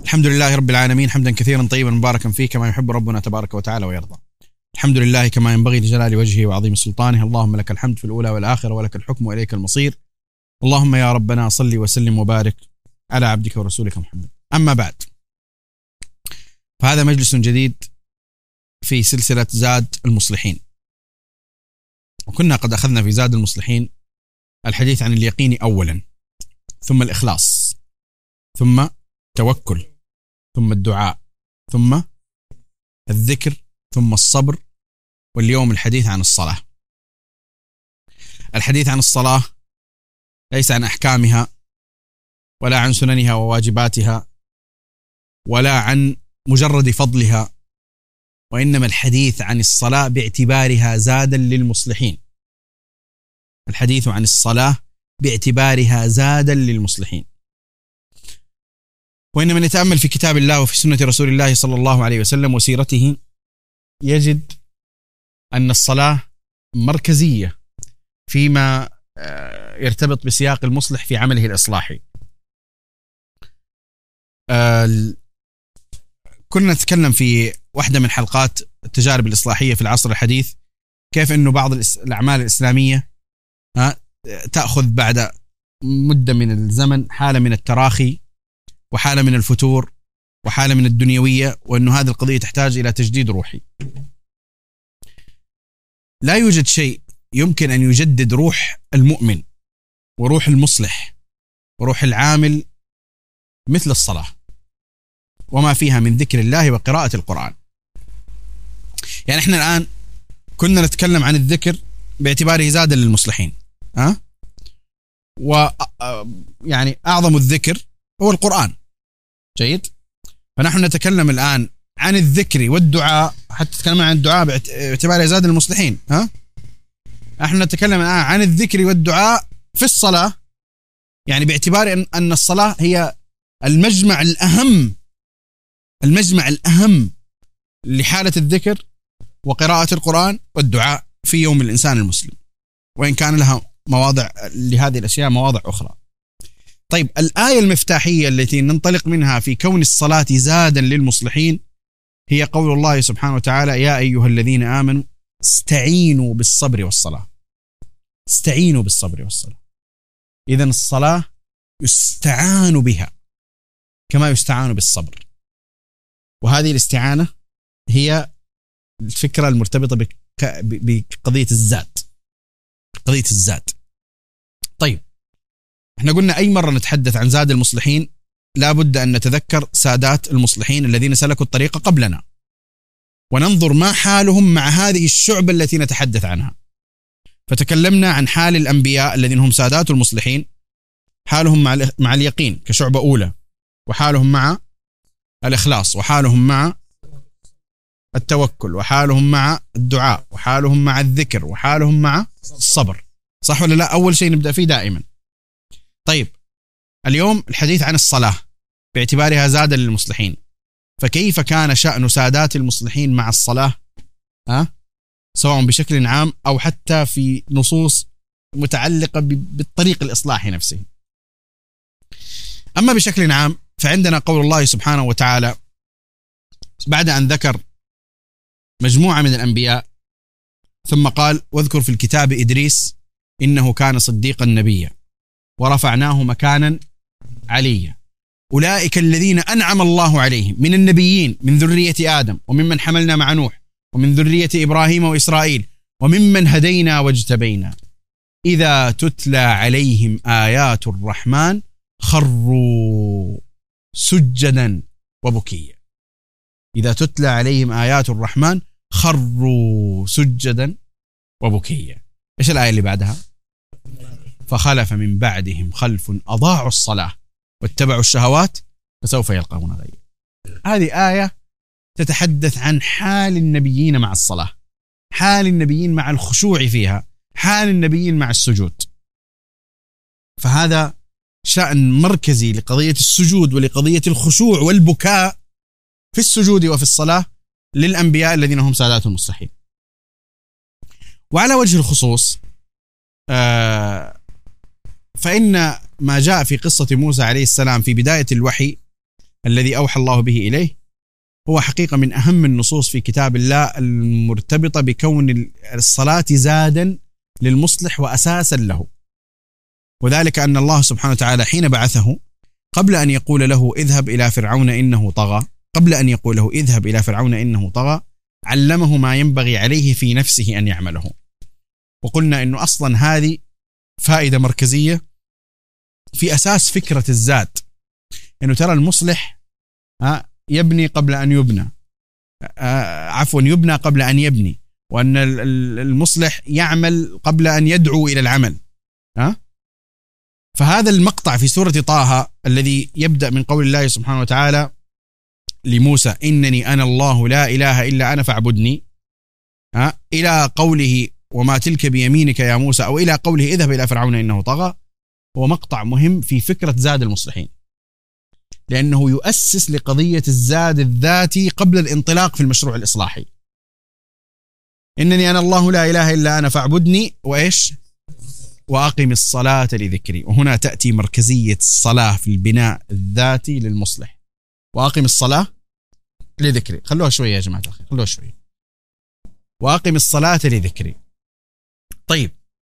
الحمد لله رب العالمين، حمدا كثيرا طيبا مباركا فيه كما يحب ربنا تبارك وتعالى ويرضى. الحمد لله كما ينبغي لجلال وجهه وعظيم سلطانه. اللهم لك الحمد في الأولى والآخرة ولك الحكم وإليك المصير. اللهم يا ربنا صل وسلم وبارك على عبدك ورسولك محمد. أما بعد، فهذا مجلس جديد في سلسلة زاد المصلحين، وكنا قد أخذنا في زاد المصلحين الحديث عن اليقين أولا، ثم الإخلاص، ثم التوكل، ثم الدعاء، ثم الذكر، ثم الصبر. واليوم الحديث عن الصلاة. الحديث عن الصلاة ليس عن أحكامها ولا عن سننها وواجباتها ولا عن مجرد فضلها، وإنما الحديث عن الصلاة باعتبارها زادا للمصلحين. الحديث عن الصلاة باعتبارها زادا للمصلحين. وإن من يتأمل في كتاب الله وفي سنة رسول الله صلى الله عليه وسلم وسيرته يجد أن الصلاة مركزية فيما يرتبط بسياق المصلح في عمله الإصلاحي. كنا نتكلم في واحدة من حلقات التجارب الإصلاحية في العصر الحديث كيف أنه بعض الأعمال الإسلامية تأخذ بعد مدة من الزمن حالة من التراخي وحالة من الفتور وحالة من الدنيوية، وأنه هذه القضية تحتاج إلى تجديد روحي. لا يوجد شيء يمكن أن يجدد روح المؤمن وروح المصلح وروح العامل مثل الصلاة وما فيها من ذكر الله وقراءة القرآن. يعني احنا الآن كنا نتكلم عن الذكر باعتباره زادا للمصلحين، ويعني أعظم الذكر هو القرآن. جيد. فنحن نتكلم الآن عن الذكر والدعاء، حتى تتكلم عن الدعاء باعتباره زاد للمصلحين. نحن نتكلم الآن عن الذكر والدعاء في الصلاة، يعني باعتبار أن الصلاة هي المجمع الأهم لحالة الذكر وقراءة القرآن والدعاء في يوم الإنسان المسلم، وإن كان لها مواضع لهذه الأشياء مواضع أخرى. طيب، الآية المفتاحية التي ننطلق منها في كون الصلاة زادا للمصلحين هي قول الله سبحانه وتعالى: يا أيها الذين آمنوا استعينوا بالصبر والصلاة. استعينوا بالصبر والصلاة. إذن الصلاة يستعان بها كما يستعان بالصبر، وهذه الاستعانة هي الفكرة المرتبطة بقضية الزاد. قضية الزاد. طيب، احنا قلنا أي مرة نتحدث عن زاد المصلحين لا بد أن نتذكر سادات المصلحين الذين سلكوا الطريق قبلنا، وننظر ما حالهم مع هذه الشعبة التي نتحدث عنها. فتكلمنا عن حال الأنبياء الذين هم سادات المصلحين، حالهم مع اليقين كشعبة أولى، وحالهم مع الإخلاص، وحالهم مع التوكل، وحالهم مع الدعاء، وحالهم مع الذكر، وحالهم مع الصبر. صح ولا لا؟ أول شيء نبدأ فيه دائما. طيب، اليوم الحديث عن الصلاة باعتبارها زادا للمصلحين، فكيف كان شأن سادات المصلحين مع الصلاة؟ سواء بشكل عام أو حتى في نصوص متعلقة بالطريق الإصلاحي نفسه. أما بشكل عام فعندنا قول الله سبحانه وتعالى بعد أن ذكر مجموعة من الأنبياء، ثم قال: واذكر في الكتاب إدريس إنه كان صديقا نبيا ورفعناه مكانا عليا أولئك الذين أنعم الله عليهم من النبيين من ذرية آدم وممن حملنا مع نوح ومن ذرية إبراهيم وإسرائيل وممن هدينا واجتبينا إذا تتلى عليهم آيات الرحمن خروا سجدا وبكيا. إذا تتلى عليهم آيات الرحمن خروا سجدا وبكيا. إيش الآية اللي بعدها؟ فخلف من بعدهم خلف أضاعوا الصلاة واتبعوا الشهوات فسوف يلقون غيا. هذه آية تتحدث عن حال النبيين مع الصلاة، حال النبيين مع الخشوع فيها، حال النبيين مع السجود. فهذا شأن مركزي لقضية السجود ولقضية الخشوع والبكاء في السجود وفي الصلاة للأنبياء الذين هم سادات المصلحين. وعلى وجه الخصوص فإن ما جاء في قصة موسى عليه السلام في بداية الوحي الذي أوحى الله به إليه هو حقيقة من أهم النصوص في كتاب الله المرتبطة بكون الصلاة زادا للمصلح وأساسا له. وذلك أن الله سبحانه وتعالى حين بعثه قبل أن يقول له اذهب إلى فرعون إنه طغى، قبل أن يقول له اذهب إلى فرعون إنه طغى، علمه ما ينبغي عليه في نفسه أن يعمله. وقلنا أنه أصلا هذه فائدة مركزية في أساس فكرة الزاد، أنه ترى المصلح يبني قبل أن يبنى، عفوا يبنى قبل أن يبني، وأن المصلح يعمل قبل أن يدعو إلى العمل. فهذا المقطع في سورة طه الذي يبدأ من قول الله سبحانه وتعالى لموسى إنني أنا الله لا إله إلا أنا فاعبدني، إلى قوله وما تلك بيمينك يا موسى، أو إلى قوله اذهب إلى فرعون إنه طغى، هو مقطع مهم في فكرة زاد المصلحين، لأنه يؤسس لقضية الزاد الذاتي قبل الانطلاق في المشروع الإصلاحي. إنني أنا الله لا إله إلا أنا فاعبدني وإيش وأقم الصلاة لذكري. وهنا تأتي مركزية الصلاة في البناء الذاتي للمصلح. وأقم الصلاة لذكري، خلوها شوية يا جماعة الخير، خلوها شوية. وأقم الصلاة لذكري. طيب،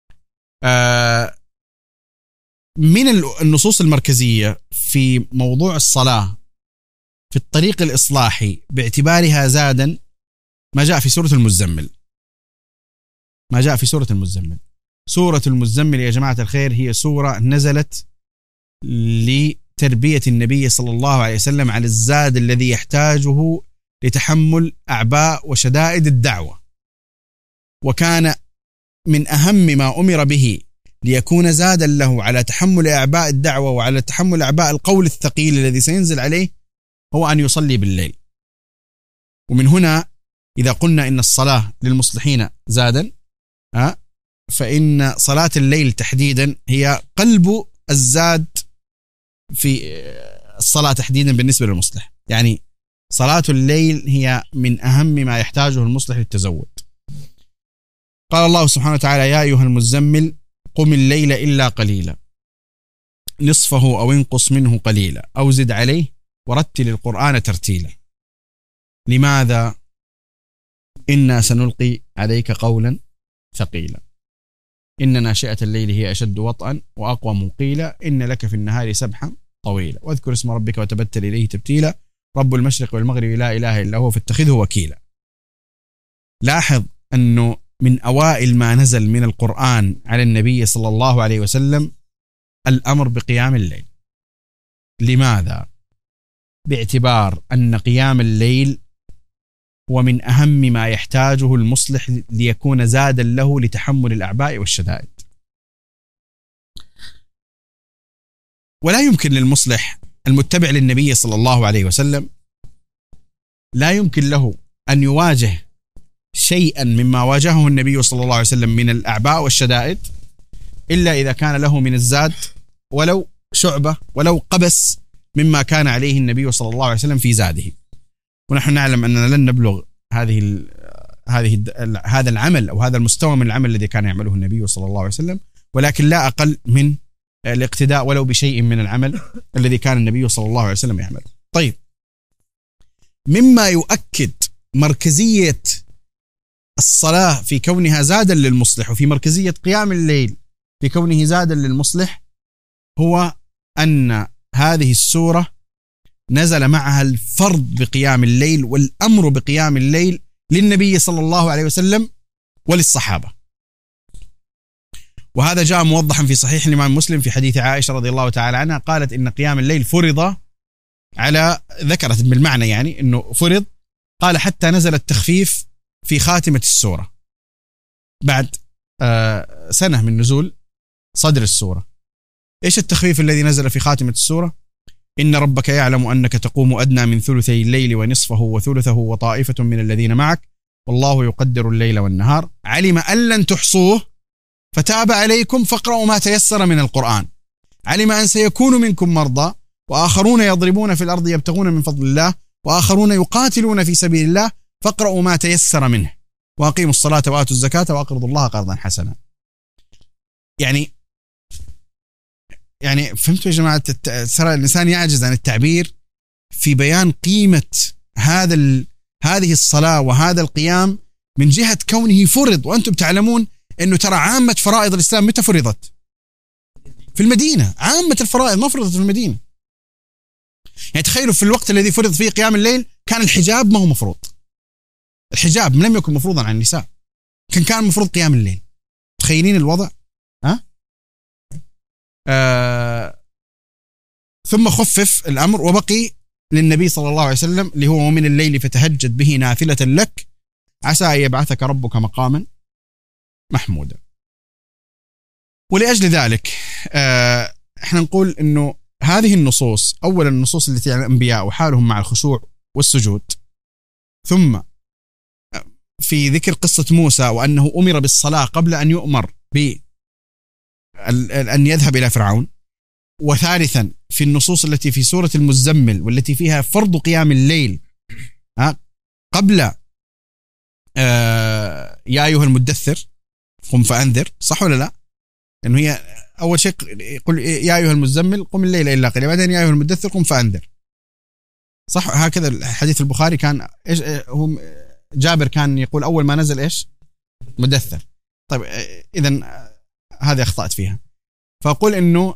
من النصوص المركزية في موضوع الصلاة في الطريق الإصلاحي باعتبارها زادا ما جاء في سورة المزمل. ما جاء في سورة المزمل. سورة المزمل يا جماعة الخير هي سورة نزلت لتربية النبي صلى الله عليه وسلم على الزاد الذي يحتاجه لتحمل أعباء وشدائد الدعوة، وكان من أهم ما أمر به ليكون زادا له على تحمل أعباء الدعوة وعلى تحمل أعباء القول الثقيل الذي سينزل عليه هو أن يصلي بالليل. ومن هنا إذا قلنا إن الصلاة للمصلحين زادا، فإن صلاة الليل تحديدا هي قلب الزاد في الصلاة تحديدا بالنسبة للمصلح. يعني صلاة الليل هي من أهم ما يحتاجه المصلح للتزود. قال الله سبحانه وتعالى يا أيها المزمل قم الليل إلا قليلا نصفه أو انقص منه قليلا أو زد عليه ورتل القرآن ترتيلا. لماذا؟ إنا سنلقي عليك قولا ثقيلا إن ناشئة الليل هي أشد وطئا وأقوم قيلا إن لك في النهار سبحا طويلا واذكر اسم ربك وتبتل إليه تبتيلا رب المشرق والمغرب لا إله إلا هو فاتخذه وكيلا. لاحظ أنه من أوائل ما نزل من القرآن على النبي صلى الله عليه وسلم الأمر بقيام الليل. لماذا؟ باعتبار أن قيام الليل هو من أهم ما يحتاجه المصلح ليكون زادا له لتحمل الأعباء والشدائد. ولا يمكن للمصلح المتبع للنبي صلى الله عليه وسلم لا يمكن له أن يواجه شيئا مما واجهه النبي صلى الله عليه وسلم من الأعباء والشدائد إلا إذا كان له من الزاد ولو شعبة ولو قبس مما كان عليه النبي صلى الله عليه وسلم في زاده. ونحن نعلم أننا لن نبلغ هذا العمل أو هذا المستوى من العمل الذي كان يعمله النبي صلى الله عليه وسلم، ولكن لا أقل من الاقتداء ولو بشيء من العمل الذي كان النبي صلى الله عليه وسلم يعمله. طيب، مما يؤكد مركزية الصلاة في كونها زادا للمصلح وفي مركزية قيام الليل في كونه زادا للمصلح هو أن هذه السورة نزل معها الفرض بقيام الليل والأمر بقيام الليل للنبي صلى الله عليه وسلم وللصحابة. وهذا جاء موضحا في صحيح الإمام مسلم في حديث عائشة رضي الله تعالى عنها قالت إن قيام الليل فرض على، ذكرت بالمعنى يعني إنه فرض، قال حتى نزل التخفيف في خاتمة السورة بعد سنة من نزول صدر السورة. إيش التخفيف الذي نزل في خاتمة السورة؟ إن ربك يعلم أنك تقوم أدنى من ثلثي الليل ونصفه وثلثه وطائفة من الذين معك والله يقدر الليل والنهار علم أن لن تحصوه فتاب عليكم فاقرأوا ما تيسر من القرآن علم أن سيكون منكم مرضى وآخرون يضربون في الأرض يبتغون من فضل الله وآخرون يقاتلون في سبيل الله فاقرأوا ما تيسر منه وأقيموا الصلاة وآتوا الزكاة وأقرضوا الله قرضا حسنا. يعني فهمتوا يا جماعة؟ ترى الإنسان يعجز عن التعبير في بيان قيمة هذه الصلاة وهذا القيام من جهة كونه فرض. وأنتم تعلمون أنه ترى عامة فرائض الإسلام متى فرضت؟ في المدينة. عامة الفرائض ما فرضت في المدينة. يعني تخيلوا في الوقت الذي فرض فيه قيام الليل كان الحجاب ما هو مفروض. الحجاب لم يكن مفروضا على النساء، كان مفروض قيام الليل. تخيلين الوضع؟ ثم خفف الأمر وبقي للنبي صلى الله عليه وسلم اللي هو ومن الليل فتهجد به نافلة لك عسى أن يبعثك ربك مقاما محمودا. ولأجل ذلك احنا نقول انه هذه النصوص، اولا النصوص التي عن الانبياء وحالهم مع الخشوع والسجود، ثم في ذكر قصة موسى وأنه أمر بالصلاة قبل أن يؤمر بأن يذهب إلى فرعون، وثالثا في النصوص التي في سورة المزمل والتي فيها فرض قيام الليل قبل يا أيها المدثر قم فأنذر، صح ولا لا؟ إنه هي أول شيء يقول يا أيها المزمل قم الليل إلا قليلا، بعدين يا أيها المدثر قم فأنذر، صح؟ هكذا الحديث البخاري كان إيش هم جابر كان يقول أول ما نزل إيش؟ مدثر. طيب إذن هذه أخطأت فيها. فأقول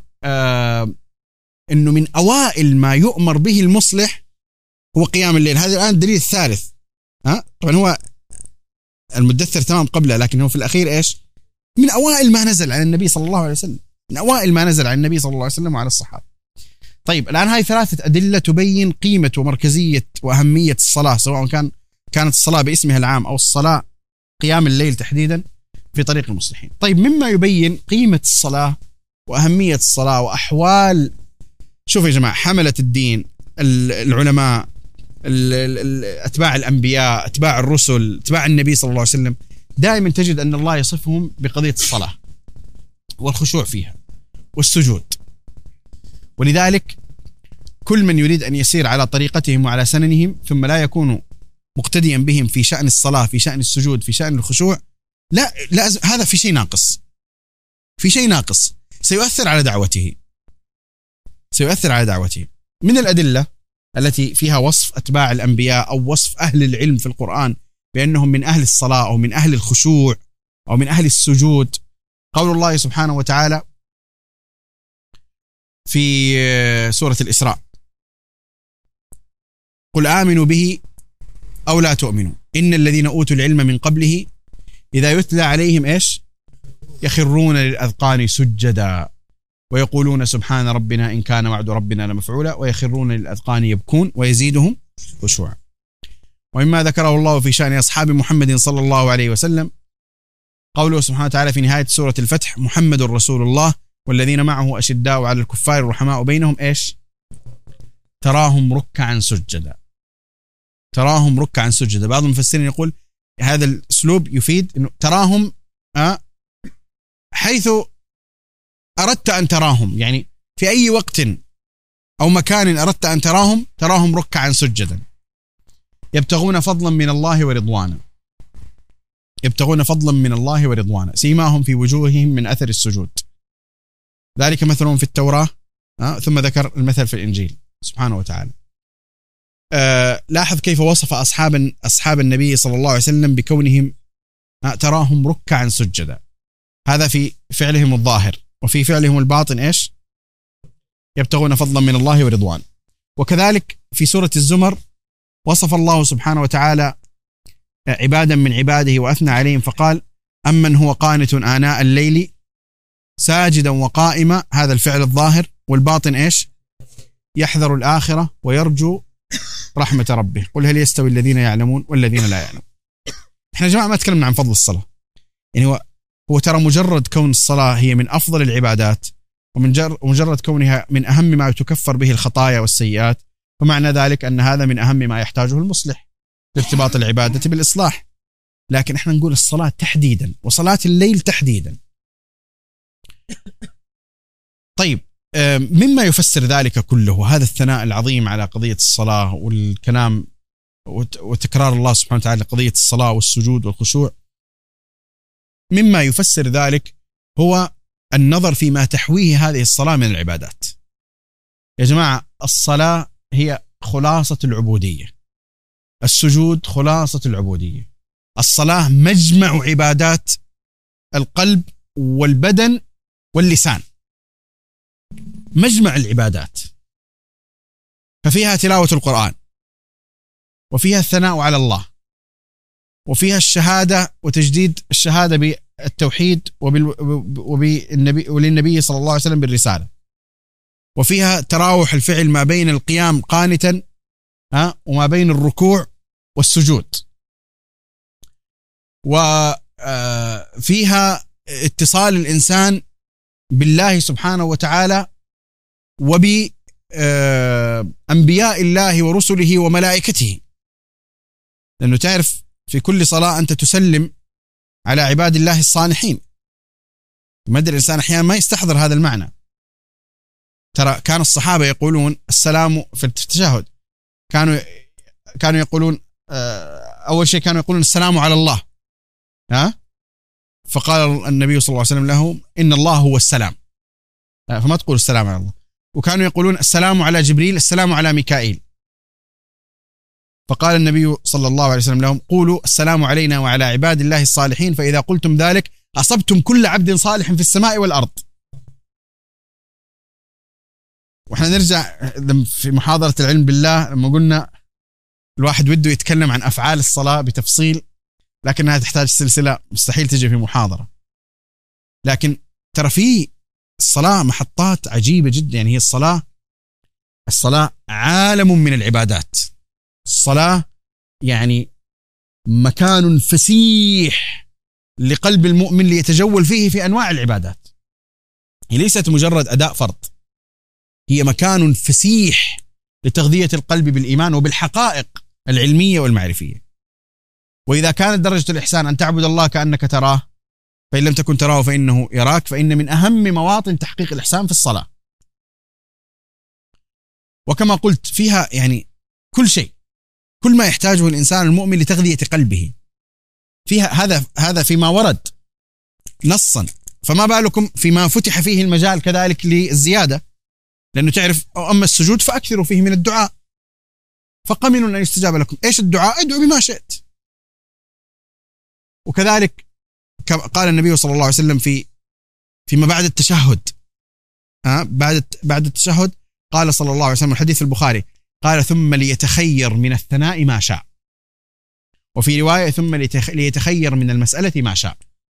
إنه من أوائل ما يؤمر به المصلح هو قيام الليل. هذا الآن الدليل الثالث. طبعا هو المدثر تمام قبله، لكن هو في الأخير إيش؟ من أوائل ما نزل على النبي صلى الله عليه وسلم، من أوائل ما نزل على النبي صلى الله عليه وسلم وعلى الصحابة. طيب الآن هاي ثلاثة أدلة تبين قيمة ومركزية وأهمية الصلاة، سواء كانت الصلاة باسمها العام أو الصلاة قيام الليل تحديدا في طريق المصلحين. طيب مما يبين قيمة الصلاة وأهمية الصلاة وأحوال، شوفوا يا جماعة، حملة الدين، العلماء، أتباع الأنبياء، أتباع الرسل، أتباع النبي صلى الله عليه وسلم، دائما تجد أن الله يصفهم بقضية الصلاة والخشوع فيها والسجود. ولذلك كل من يريد أن يسير على طريقتهم وعلى سننهم ثم لا يكون مقتديا بهم في شأن الصلاة، في شأن السجود، في شأن الخشوع، لا هذا في شيء ناقص، في شيء ناقص سيؤثر على دعوته، سيؤثر على دعوته. من الأدلة التي فيها وصف أتباع الأنبياء أو وصف أهل العلم في القرآن بأنهم من أهل الصلاة أو من أهل الخشوع أو من أهل السجود، قول الله سبحانه وتعالى في سورة الإسراء: قل آمنوا به أو لا تؤمنوا إن الذين أوتوا العلم من قبله إذا يتلى عليهم إيش؟ يخرون للأذقان سجدا ويقولون سبحان ربنا إن كان وعد ربنا لمفعولا ويخرون للأذقان يبكون ويزيدهم خشوعا. ومما ذكره الله في شأن أصحاب محمد صلى الله عليه وسلم قوله سبحانه وتعالى في نهاية سورة الفتح: محمد رسول الله والذين معه أشداء على الكفار رحماء بينهم إيش؟ تراهم ركعا سجدا، تراهم ركعا سجدا. بعض المفسرين يقول هذا الأسلوب يفيد أنه تراهم حيث أردت أن تراهم، يعني في أي وقت أو مكان أردت أن تراهم ركعا سجدا يبتغون فضلا من الله ورضوانا، يبتغون فضلا من الله ورضوانا سيماهم في وجوههم من أثر السجود ذلك مثلهم في التوراة ثم ذكر المثل في الإنجيل سبحانه وتعالى. لاحظ كيف وصف أصحاب النبي صلى الله عليه وسلم بكونهم تراهم ركعا سجدا، هذا في فعلهم الظاهر، وفي فعلهم الباطن إيش؟ يبتغون فضلا من الله ورضوان. وكذلك في سورة الزمر وصف الله سبحانه وتعالى عبادا من عباده وأثنى عليهم فقال: أمن هو قانت آناء الليل ساجدا وقائما، هذا الفعل الظاهر، والباطن إيش؟ يحذر الآخرة ويرجو رحمة ربه، قل هل يستوي الذين يعلمون والذين لا يعلمون. احنا يا جماعة ما تكلمنا عن فضل الصلاة، يعني هو ترى مجرد كون الصلاة هي من أفضل العبادات ومجرد كونها من أهم ما تكفر به الخطايا والسيئات، فمعنى ذلك أن هذا من أهم ما يحتاجه المصلح لارتباط العبادة بالإصلاح. لكن احنا نقول الصلاة تحديدا وصلاة الليل تحديدا. طيب مما يفسر ذلك كله هذا الثناء العظيم على قضية الصلاة والكلام وتكرار الله سبحانه وتعالى قضية الصلاة والسجود والخشوع، مما يفسر ذلك هو النظر فيما تحويه هذه الصلاة من العبادات. يا جماعة الصلاة هي خلاصة العبودية، السجود خلاصة العبودية، الصلاة مجمع عبادات القلب والبدن واللسان، مجمع العبادات. ففيها تلاوة القرآن، وفيها الثناء على الله، وفيها الشهادة وتجديد الشهادة بالتوحيد وللنبي صلى الله عليه وسلم بالرسالة، وفيها تراوح الفعل ما بين القيام قانتا وما بين الركوع والسجود، وفيها اتصال الإنسان بالله سبحانه وتعالى وبأنبياء الله ورسله وملائكته، لأنه تعرف في كل صلاة أنت تسلم على عباد الله الصالحين. مدى الإنسان أحيانا ما يستحضر هذا المعنى. ترى كان الصحابة يقولون السلام في التشهد، كانوا يقولون أول شيء كانوا يقولون السلام على الله، فقال النبي صلى الله عليه وسلم لهم إن الله هو السلام، فما تقول السلام على الله. وكانوا يقولون السلام على جبريل، السلام على ميكائيل، فقال النبي صلى الله عليه وسلم لهم قولوا السلام علينا وعلى عباد الله الصالحين، فإذا قلتم ذلك أصبتم كل عبد صالح في السماء والأرض. وإحنا نرجع في محاضرة العلم بالله لما قلنا الواحد وده يتكلم عن أفعال الصلاة بتفصيل، لكنها تحتاج سلسلة مستحيل تجي في محاضرة. لكن ترى في الصلاة محطات عجيبة جدا. يعني هي الصلاة عالم من العبادات. الصلاة يعني مكان فسيح لقلب المؤمن ليتجول فيه في أنواع العبادات. هي ليست مجرد أداء فرض، هي مكان فسيح لتغذية القلب بالإيمان وبالحقائق العلمية والمعرفية. وإذا كانت درجة الإحسان أن تعبد الله كأنك تراه، فإن لم تكن تراه فإنه يراك، فإن من أهم مواطن تحقيق الإحسان في الصلاة. وكما قلت فيها يعني كل شيء، كل ما يحتاجه الإنسان المؤمن لتغذية قلبه فيها. هذا فيما ورد نصا، فما بالكم فيما فتح فيه المجال كذلك للزيادة، لأنه تعرف أما السجود فأكثروا فيه من الدعاء فقمنوا أن يستجاب لكم. إيش الدعاء؟ ادعوا بما شئت. وكذلك قال النبي صلى الله عليه وسلم فيما بعد التشهد، بعد التشهد قال صلى الله عليه وسلم الحديث في البخاري قال ثم ليتخير من الثناء ما شاء، وفي رواية ثم ليتخير من المسألة ما شاء.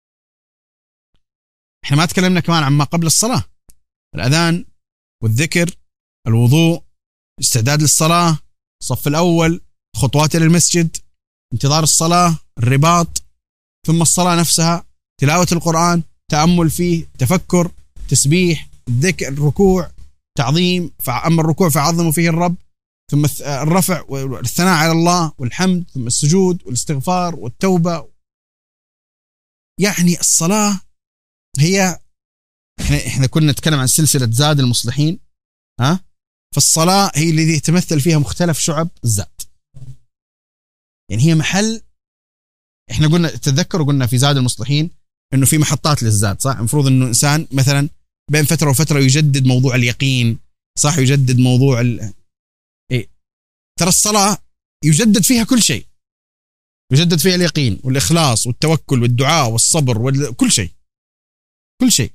احنا ما تكلمنا كمان عن ما قبل الصلاة، الأذان والذكر، الوضوء، استعداد للصلاة، الصف الأول، خطوات إلى المسجد، انتظار الصلاة، الرباط، ثم الصلاة نفسها، تلاوة القرآن، تأمل فيه، تفكر، تسبيح، الذكر، الركوع، تعظيم، أما الركوع فعظموا فيه الرب، ثم الرفع والثناء على الله والحمد، ثم السجود والاستغفار والتوبة. يعني الصلاة هي احنا كنا نتكلم عن سلسلة زاد المصلحين، فالصلاة هي الذي يتمثل فيها مختلف شعب الزاد. يعني هي محل، احنا قلنا تذكروا قلنا في زاد المصلحين انه في محطات للزاد، صح؟ المفروض انه انسان مثلا بين فترة وفترة يجدد موضوع اليقين، صح؟ يجدد موضوع ترى الصلاة يجدد فيها كل شيء، يجدد فيها اليقين والإخلاص والتوكل والدعاء والصبر وكل شيء، كل شيء.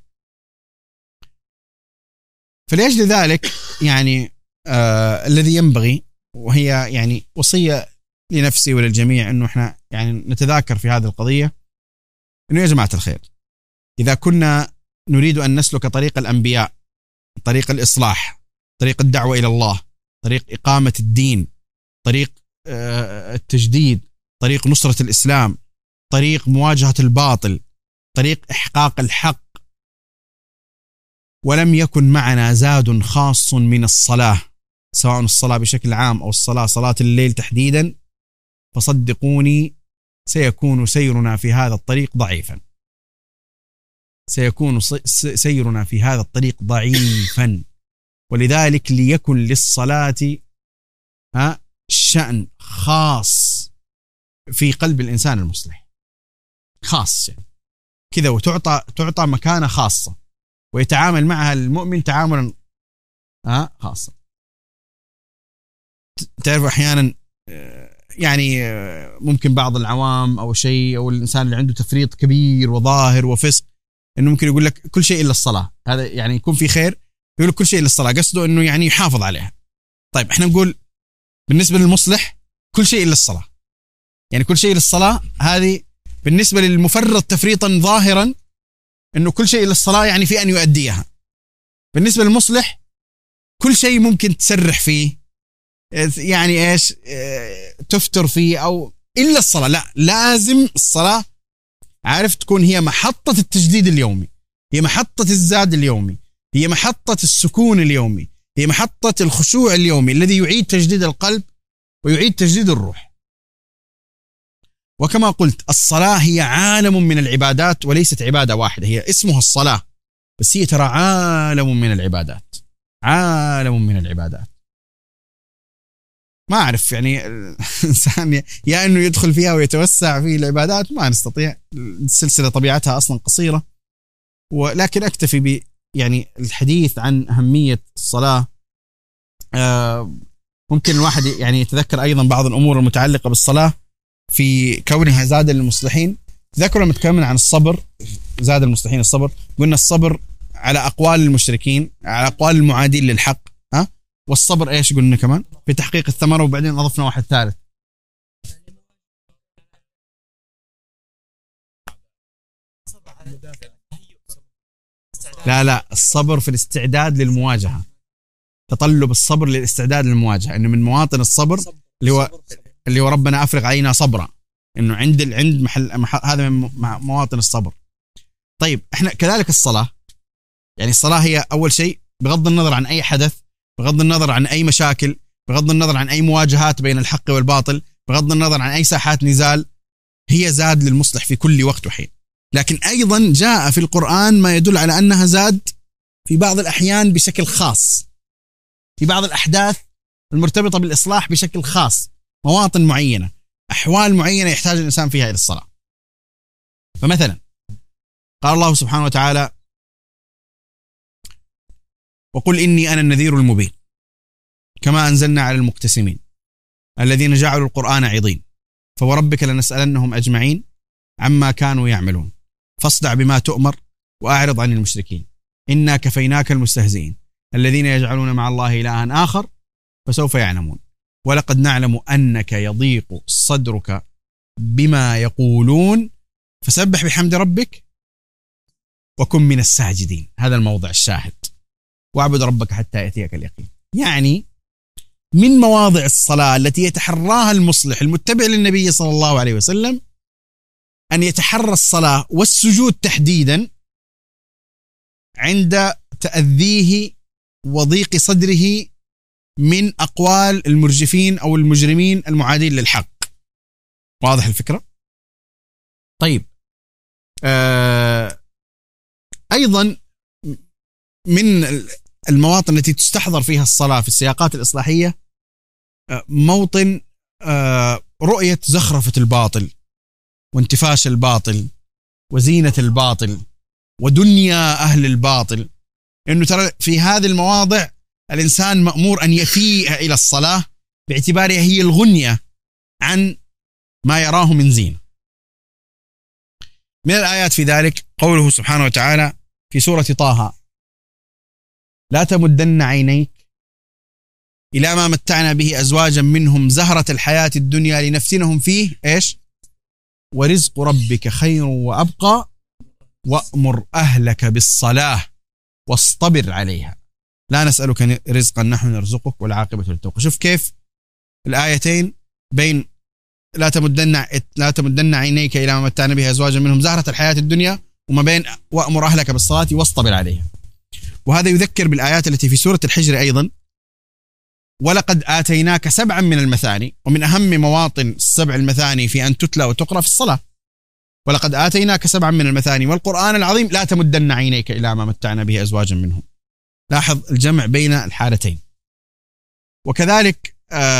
فلأجل ذلك يعني الذي ينبغي، وهي يعني وصية لنفسي وللجميع، انه احنا يعني نتذاكر في هذه القضية، انه يا جماعة الخير اذا كنا نريد ان نسلك طريق الانبياء، طريق الاصلاح، طريق الدعوة الى الله، طريق اقامة الدين، طريق التجديد، طريق نصرة الاسلام، طريق مواجهة الباطل، طريق احقاق الحق، ولم يكن معنا زاد خاص من الصلاة، سواء الصلاة بشكل عام او صلاة الليل تحديدا، فصدقوني سيكون سيرنا في هذا الطريق ضعيفا، سيكون سيرنا في هذا الطريق ضعيفا. ولذلك ليكن للصلاة شأن خاص في قلب الإنسان المصلح، خاص يعني كذا، وتعطى مكانة خاصة، ويتعامل معها المؤمن تعاملا خاصا. تعرف أحيانا يعني ممكن بعض العوام أو شيء، أو الإنسان اللي عنده تفريط كبير وظاهر وفسق، إنه ممكن يقول لك كل شيء إلا الصلاة، هذا يعني يكون في خير يقول لك كل شيء إلا الصلاة، قصده إنه يعني يحافظ عليها. طيب إحنا نقول بالنسبة للمصلح كل شيء إلا الصلاة، يعني كل شيء إلا الصلاة هذه بالنسبة للمفرط تفريطا ظاهرا إنه كل شيء إلا الصلاة يعني في أن يؤديها. بالنسبة للمصلح كل شيء ممكن تسرح فيه، يعني إيش تفتر فيه أو إلا الصلاة، لا لازم الصلاة عارف تكون هي محطة التجديد اليومي، هي محطة الزاد اليومي، هي محطة السكون اليومي، هي محطة الخشوع اليومي الذي يعيد تجديد القلب ويعيد تجديد الروح. وكما قلت الصلاة هي عالم من العبادات وليست عبادة واحدة، هي اسمها الصلاة بس هي ترى عالم من العبادات، عالم من العبادات. ما أعرف يعني الإنسان يا أنه يدخل فيها ويتوسع في العبادات، ما نستطيع، السلسلة طبيعتها أصلا قصيرة، ولكن أكتفي ب يعني الحديث عن أهمية الصلاة. ممكن الواحد يعني يتذكر أيضا بعض الأمور المتعلقة بالصلاة في كونها زاد للمصلحين. تذكروا لما تكلمنا عن الصبر، زاد المصلحين الصبر، قلنا الصبر على أقوال المشركين، على أقوال المعادين للحق، والصبر إيش قلنا كمان في تحقيق الثمرة، وبعدين أضفنا واحد ثالث لا الصبر في الاستعداد للمواجهة، تطلب الصبر للاستعداد للمواجهة، إنه من مواطن الصبر اللي هو ربنا أفرغ علينا صبرا، إنه عند محل هذا من مواطن الصبر. طيب إحنا كذلك الصلاة، يعني الصلاة هي أول شيء بغض النظر عن أي حدث، بغض النظر عن أي مشاكل، بغض النظر عن أي مواجهات بين الحق والباطل، بغض النظر عن أي ساحات نزال، هي زاد للمصلح في كل وقت وحين. لكن أيضا جاء في القرآن ما يدل على أنها زاد في بعض الأحيان بشكل خاص، في بعض الأحداث المرتبطة بالإصلاح بشكل خاص، مواطن معينة، أحوال معينة يحتاج الإنسان فيها إلى الصلاة. فمثلا قال الله سبحانه وتعالى: وقل إني أنا النذير المبين كما أنزلنا على المقتسمين الذين جعلوا القرآن عضين فوربك لنسألنهم أجمعين عما كانوا يعملون فاصدع بما تؤمر وأعرض عن المشركين إنا كفيناك المستهزئين الذين يجعلون مع الله إلها آخر فسوف يعلمون ولقد نعلم أنك يضيق صدرك بما يقولون فسبح بحمد ربك وكن من الساجدين. هذا الموضع الشاهد، واعبد ربك حتى يأتيك اليقين. يعني من مواضع الصلاة التي يتحراها المصلح المتبع للنبي صلى الله عليه وسلم أن يتحرى الصلاة والسجود تحديدا عند تأذيه وضيق صدره من أقوال المرجفين أو المجرمين المعادين للحق. واضح الفكرة؟ طيب أيضا من المواطن التي تستحضر فيها الصلاة في السياقات الإصلاحية موطن رؤية زخرفة الباطل وانتفاش الباطل وزينة الباطل ودنيا أهل الباطل، إنه ترى في هذه المواضع الإنسان مأمور أن يفيء إلى الصلاة باعتبارها هي الغنية عن ما يراه من زينة. من الآيات في ذلك قوله سبحانه وتعالى في سورة طه: لا تمدن عينيك إلى ما متعنا به أزواجا منهم زهرة الحياة الدنيا لنفتنهم فيه إيش؟ ورزق ربك خير وأبقى وأمر أهلك بالصلاة واصطبر عليها لا نسألك رزقا نحن نرزقك والعاقبة للتقوى. شوف كيف الآيتين بين لا تمدن عينيك إلى ما متعنا به أزواجا منهم زهرة الحياة الدنيا وما بين وأمر أهلك بالصلاة واصطبر عليها. وهذا يذكر بالآيات التي في سورة الحجر أيضا: ولقد آتيناك 7 من المثاني، ومن أهم مواطن السبع المثاني في أن تتلى وتقرأ في الصلاة. ولقد آتيناك 7 من المثاني والقرآن العظيم لا تمدن عينيك إلى ما متعنا به أزواجا منهم. لاحظ الجمع بين الحالتين. وكذلك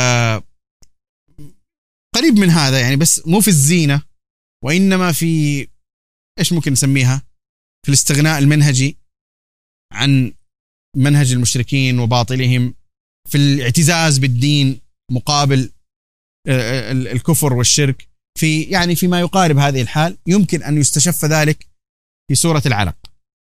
قريب من هذا يعني بس مو في الزينة وإنما في إيش ممكن نسميها، في الاستغناء المنهجي عن منهج المشركين وباطلهم، في الاعتزاز بالدين مقابل الكفر والشرك في يعني فيما يقارب هذه الحال، يمكن أن يستشف ذلك في سورة العلق.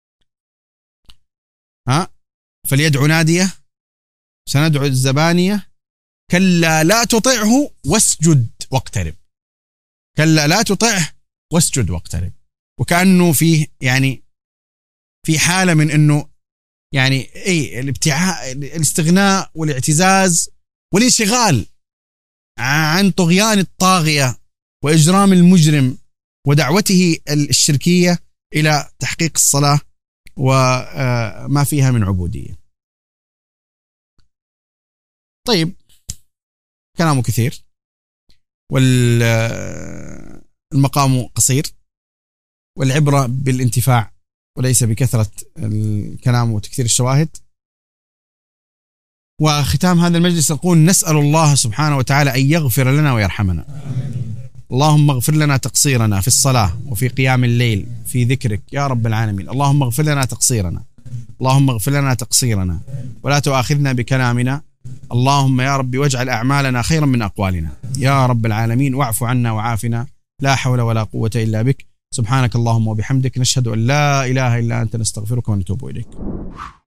فليدعو ناديه سندعو الزبانية كلا لا تطعه واسجد واقترب. كلا لا تطعه واسجد واقترب. وكأنه فيه يعني في حالة من أنه يعني الابتعاء، الاستغناء والاعتزاز والانشغال عن طغيان الطاغية وإجرام المجرم ودعوته الشركية إلى تحقيق الصلاة وما فيها من عبودية. طيب كلامه كثير والمقام قصير، والعبرة بالانتفاع وليس بكثرة الكلام وتكثير الشواهد. وختام هذا المجلس نقول نسأل الله سبحانه وتعالى أن يغفر لنا ويرحمنا. اللهم اغفر لنا تقصيرنا في الصلاة وفي قيام الليل في ذكرك يا رب العالمين. اللهم اغفر لنا تقصيرنا، اللهم اغفر لنا تقصيرنا ولا تؤاخذنا بكلامنا. اللهم يا رب واجعل أعمالنا خيرا من أقوالنا يا رب العالمين، واعف عنا وعافنا، لا حول ولا قوة إلا بك. سبحانك اللهم وبحمدك، نشهد أن لا إله إلا أنت، نستغفرك ونتوب إليك.